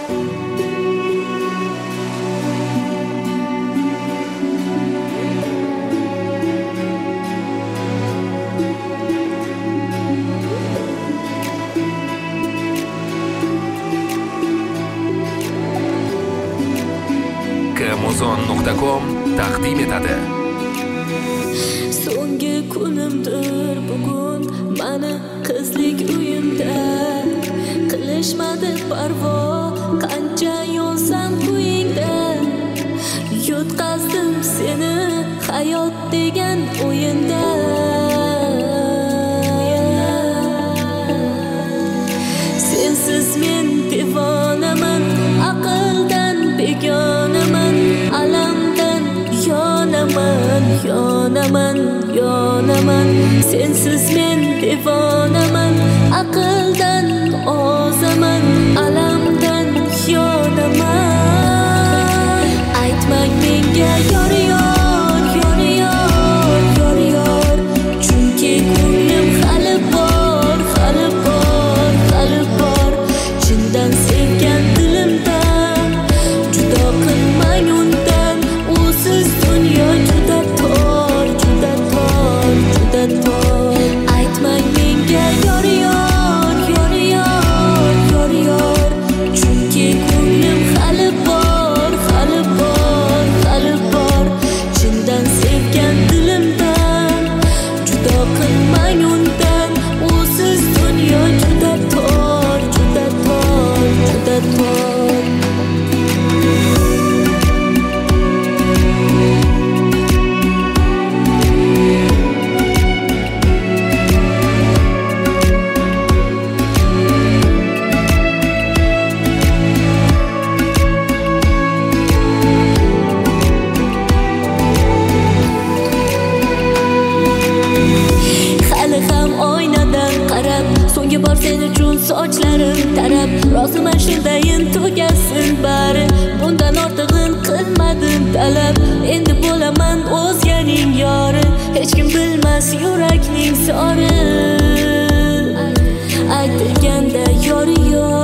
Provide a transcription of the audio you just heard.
Kmuzon.com taqdim etadi. So'nggi kunimdir bugun mani qizlik uyimda, qilishmadi parvo qancha yonsam qo'yingda. Yutqazdim seni hayot degan o'yinda. Sensiz men devonaman, aqldan begonaman, alamdan yonaman, yonaman, yonaman. Sensiz men devonaman, aqldan ozaman, alamdan yonaman. Aytmang menga yor yor, yor yor, yor yor, chunki ko'nglim hali bor, hali bor, hali bor. Chindan sevgan dilimdan judo qilmang undan. Usiz dunyo juda tor, juda tor, juda tor. Aytmang menga yor yor, yor yor, yor yor, chunki ko'nglim hali bor, hali bor, hali bor. Chindan sevgan dilimdan judo qilmang undan. Usiz dunyo juda tor, juda tor, juda tor. Hali ham oynadan qarab, so'nggi bor sen uchun sochlarim tarab. Roziman shundayin tugasin bari, bundan ortig'in qilmadim talab. Endi bo'laman o'zganing yori, hech kim bilmas yurakning sori. Aytilganda yor yor,